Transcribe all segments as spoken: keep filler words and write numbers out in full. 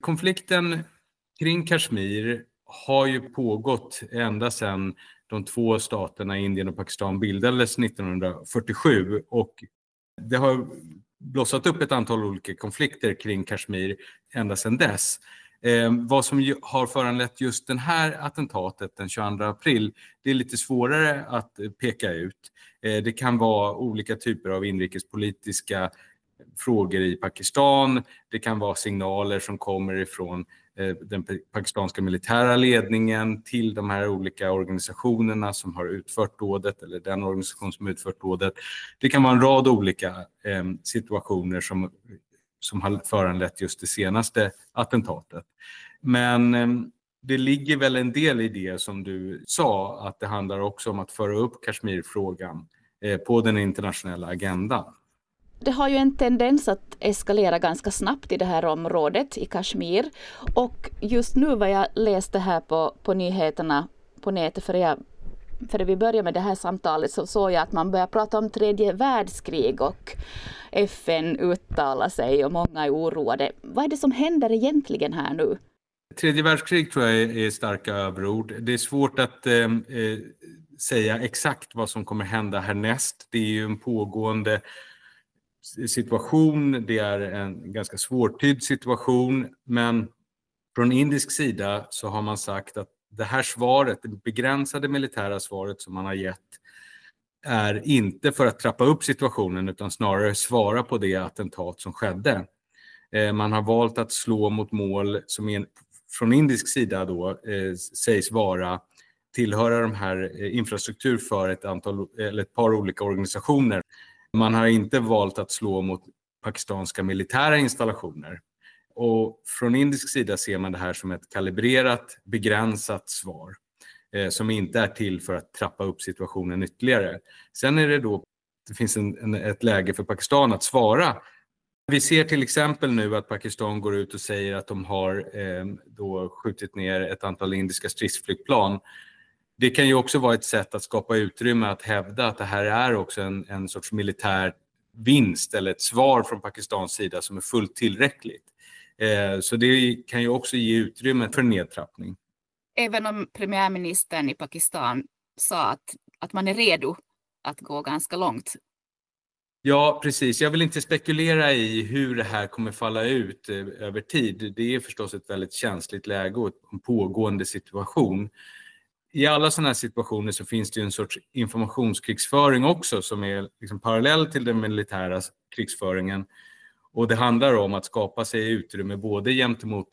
Konflikten kring Kashmir har ju pågått ända sedan de två staterna Indien och Pakistan bildades nittonhundrafyrtiosju, och det har blossat upp ett antal olika konflikter kring Kashmir ända sedan dess. Eh, vad som ju har föranlett just den här attentatet den tjugoandra april, det är lite svårare att peka ut. Eh, det kan vara olika typer av inrikespolitiska frågor i Pakistan. Det kan vara signaler som kommer ifrån eh, den pakistanska militära ledningen till de här olika organisationerna som har utfört dådet, eller den organisation som utfört dådet. Det kan vara en rad olika eh, situationer som, som har föranlett just det senaste attentatet. Men eh, det ligger väl en del i det som du sa, att det handlar också om att föra upp Kashmirfrågan eh, på den internationella agendan. Det har ju en tendens att eskalera ganska snabbt i det här området i Kashmir. Och just nu vad jag läste här på, på nyheterna på nätet, för, jag, för vi började med det här samtalet, så såg jag att man börjar prata om tredje världskrig och F N uttalar sig och många är oroade. Vad är det som händer egentligen här nu? Tredje världskrig tror jag är starka överord. Det är svårt att eh, säga exakt vad som kommer hända härnäst. Det är ju en pågående situation, det är en ganska svårtydd situation, men från indisk sida så har man sagt att det här svaret, det begränsade militära svaret som man har gett, är inte för att trappa upp situationen utan snarare svara på det attentat som skedde. Man har valt att slå mot mål som är, från indisk sida då eh, sägs vara tillhöra de här eh, infrastruktur för ett antal eller ett par olika organisationer. Man har inte valt att slå mot pakistanska militära installationer. Och från indisk sida ser man det här som ett kalibrerat, begränsat svar eh, som inte är till för att trappa upp situationen ytterligare. Sen är det då, det finns en, en, ett läge för Pakistan att svara. Vi ser till exempel nu att Pakistan går ut och säger att de har eh, då skjutit ner ett antal indiska stridsflygplan. Det kan ju också vara ett sätt att skapa utrymme att hävda att det här är också en, en sorts militär vinst eller ett svar från Pakistans sida som är fullt tillräckligt. Eh, så det kan ju också ge utrymme för nedtrappning. Även om premiärministern i Pakistan sa att, att man är redo att gå ganska långt. Ja, precis. Jag vill inte spekulera i hur det här kommer falla ut eh, över tid. Det är förstås ett väldigt känsligt läge och en pågående situation. I alla sådana här situationer så finns det ju en sorts informationskrigsföring också som är liksom parallell till den militära krigsföringen. Och det handlar om att skapa sig utrymme både gentemot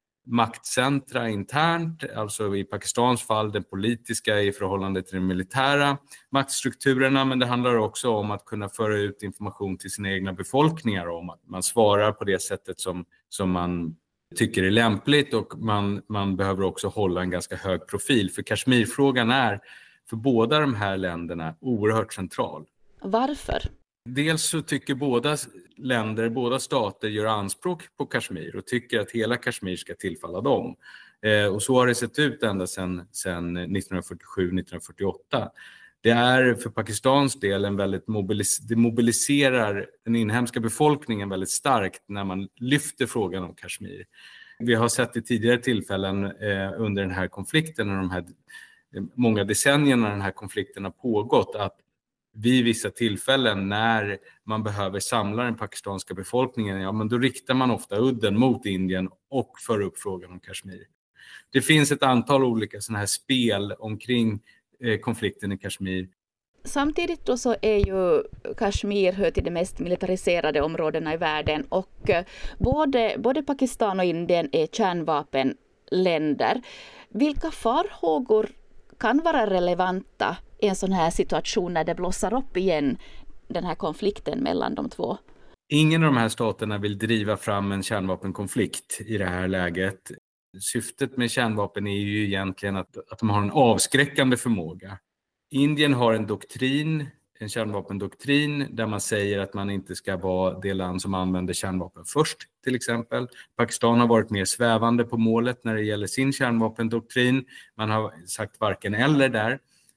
maktcentra internt, alltså i Pakistans fall den politiska i förhållande till de militära maktstrukturerna, men det handlar också om att kunna föra ut information till sina egna befolkningar om att man svarar på det sättet som, som man tycker är lämpligt, och man, man behöver också hålla en ganska hög profil, för Kashmirfrågan är för båda de här länderna oerhört central. Varför? Dels så tycker båda länder, båda stater gör anspråk på Kashmir och tycker att hela Kashmir ska tillfalla dem. Eh, och så har det sett ut ända sedan, sedan nittonhundrafyrtiosju nittonhundrafyrtioåtta. Det är för Pakistans del en väldigt mobilis- det mobiliserar den inhemska befolkningen väldigt starkt när man lyfter frågan om Kashmir. Vi har sett i tidigare tillfällen eh, under den här konflikten och de här många decennierna när den här konflikten har pågått, att vid vissa tillfällen när man behöver samla den pakistanska befolkningen, ja, men då riktar man ofta udden mot Indien och för upp frågan om Kashmir. Det finns ett antal olika sådana här spel omkring eh, konflikten i Kashmir. Samtidigt då så är ju Kashmir hör till de mest militariserade områdena i världen, och eh, både, både Pakistan och Indien är kärnvapenländer. Vilka farhågor kan vara relevanta i en sån här situation när det blossar upp igen, den här konflikten mellan de två? Ingen av de här staterna vill driva fram en kärnvapenkonflikt i det här läget. Syftet med kärnvapen är ju egentligen att, att de har en avskräckande förmåga. Indien har en doktrin, en kärnvapendoktrin, där man säger att man inte ska vara det land som använder kärnvapen först, till exempel. Pakistan har varit mer svävande på målet när det gäller sin kärnvapendoktrin. Man har sagt varken eller där.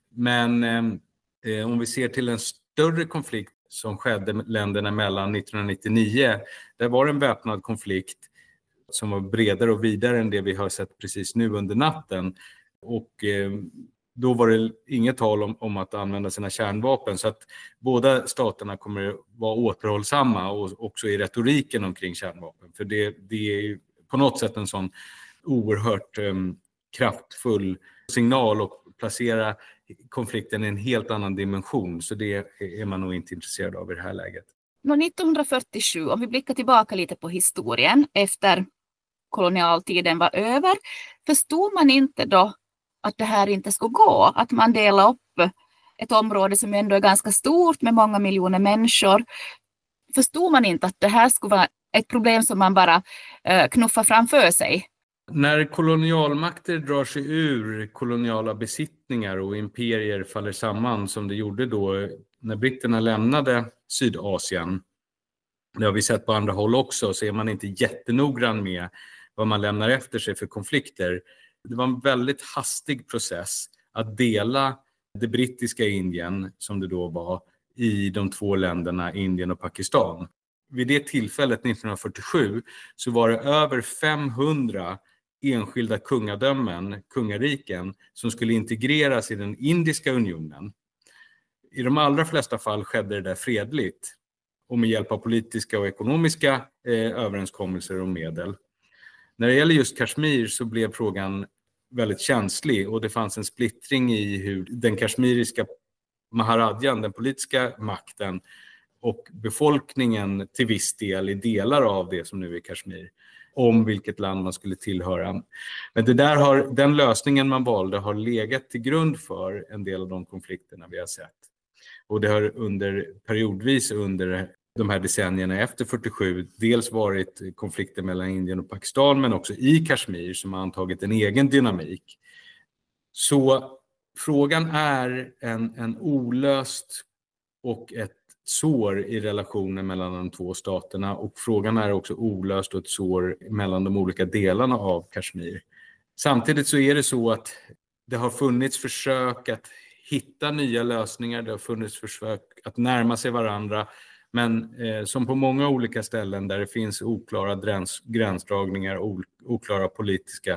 Men eh, om vi ser till en större konflikt som skedde länderna mellan nittonhundranittionio, där var det en väpnad konflikt som var bredare och vidare än det vi har sett precis nu under natten. Och eh, då var det inget tal om, om att använda sina kärnvapen, så att båda staterna kommer vara återhållsamma och också i retoriken omkring kärnvapen. För det, det är på något sätt en sån oerhört eh, kraftfull signal och placera konflikten i en helt annan dimension. Så det är man nog inte intresserad av i det här läget. nittonhundrafyrtiosju, om vi blickar tillbaka lite på historien efter kolonialtiden var över, förstod man inte då att det här inte skulle gå? Att man delar upp ett område som ändå är ganska stort med många miljoner människor. Förstod man inte att det här skulle vara ett problem som man bara uh, knuffar framför sig? När kolonialmakter drar sig ur koloniala besittningar och imperier faller samman, som det gjorde då när britterna lämnade Sydasien, det har vi sett på andra håll också, så är man inte jättenoggrann med vad man lämnar efter sig för konflikter. Det var en väldigt hastig process att dela det brittiska Indien, som det då var, i de två länderna Indien och Pakistan. Vid det tillfället nittonhundrafyrtiosju så var det över femhundra enskilda kungadömen, kungariken, som skulle integreras i den indiska unionen. I de allra flesta fall skedde det där fredligt och med hjälp av politiska och ekonomiska eh, överenskommelser och medel. När det gäller just Kashmir så blev frågan väldigt känslig och det fanns en splittring i hur den kashmiriska Maharadjan, den politiska makten, och befolkningen till viss del i delar av det som nu är Kashmir, om vilket land man skulle tillhöra. Men det där har, den lösningen man valde har legat till grund för en del av de konflikterna vi har sett. Och det har under, periodvis under de här decennierna efter fyrtiosju dels varit konflikter mellan Indien och Pakistan, men också i Kashmir som har antagit en egen dynamik. Så frågan är en, en olöst och ett sår i relationen mellan de två staterna, och frågan är också olöst och ett sår mellan de olika delarna av Kashmir. Samtidigt så är det så att det har funnits försök att hitta nya lösningar, det har funnits försök att närma sig varandra, men eh, som på många olika ställen där det finns oklara gräns, gränsdragningar och oklara politiska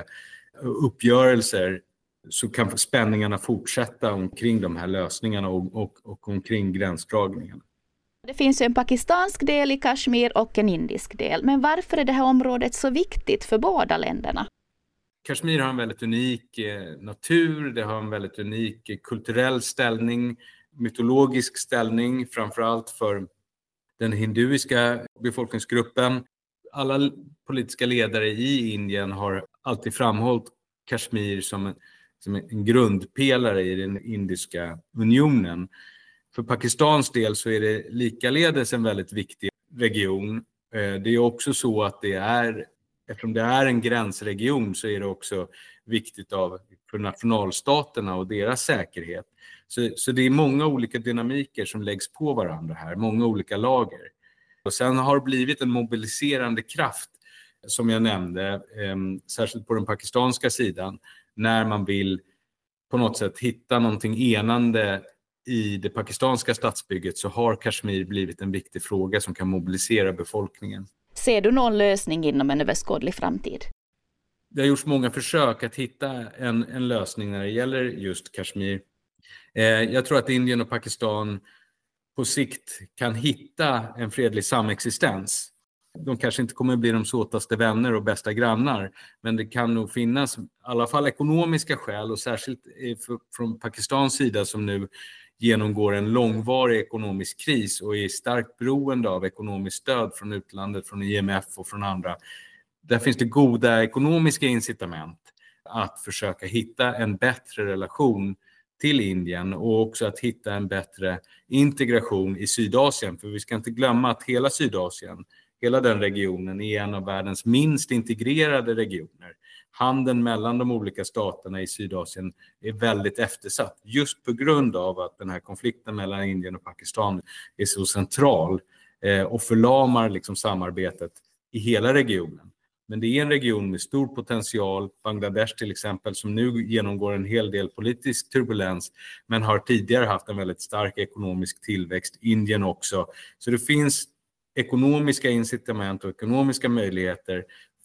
uppgörelser, så kan spänningarna fortsätta omkring de här lösningarna och, och, och omkring gränsdragningarna. Det finns ju en pakistansk del i Kashmir och en indisk del. Men varför är det här området så viktigt för båda länderna? Kashmir har en väldigt unik eh, natur, det har en väldigt unik eh, kulturell ställning, mytologisk ställning, framförallt för den hinduiska befolkningsgruppen. Alla politiska ledare i Indien har alltid framhållit Kashmir som en, som en grundpelare i den indiska unionen. För Pakistans del så är det likaledes en väldigt viktig region. Det är också så att det är, eftersom det är en gränsregion, så är det också viktigt av, för nationalstaterna och deras säkerhet. Så, så det är många olika dynamiker som läggs på varandra här, många olika lager. Och sen har det blivit en mobiliserande kraft, som jag nämnde, eh, särskilt på den pakistanska sidan, när man vill på något sätt hitta någonting enande i det pakistanska statsbygget, så har Kashmir blivit en viktig fråga som kan mobilisera befolkningen. Ser du någon lösning inom en överskådlig framtid? Det har gjorts många försök att hitta en, en lösning när det gäller just Kashmir. Eh, jag tror att Indien och Pakistan på sikt kan hitta en fredlig samexistens. De kanske inte kommer att bli de såtaste vänner och bästa grannar, men det kan nog finnas i alla fall ekonomiska skäl, och särskilt för, från Pakistans sida som nu genomgår en långvarig ekonomisk kris och är starkt beroende av ekonomiskt stöd från utlandet, från I M F och från andra. Där finns det goda ekonomiska incitament att försöka hitta en bättre relation till Indien och också att hitta en bättre integration i Sydasien. För vi ska inte glömma att hela Sydasien, hela den regionen, är en av världens minst integrerade regioner. Handeln mellan de olika staterna i Sydasien är väldigt eftersatt just på grund av att den här konflikten mellan Indien och Pakistan är så central eh, och förlamar liksom samarbetet i hela regionen. Men det är en region med stor potential, Bangladesh till exempel, som nu genomgår en hel del politisk turbulens, men har tidigare haft en väldigt stark ekonomisk tillväxt, Indien också. Så det finns ekonomiska incitament och ekonomiska möjligheter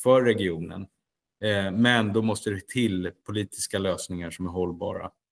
för regionen. Men då måste det till politiska lösningar som är hållbara.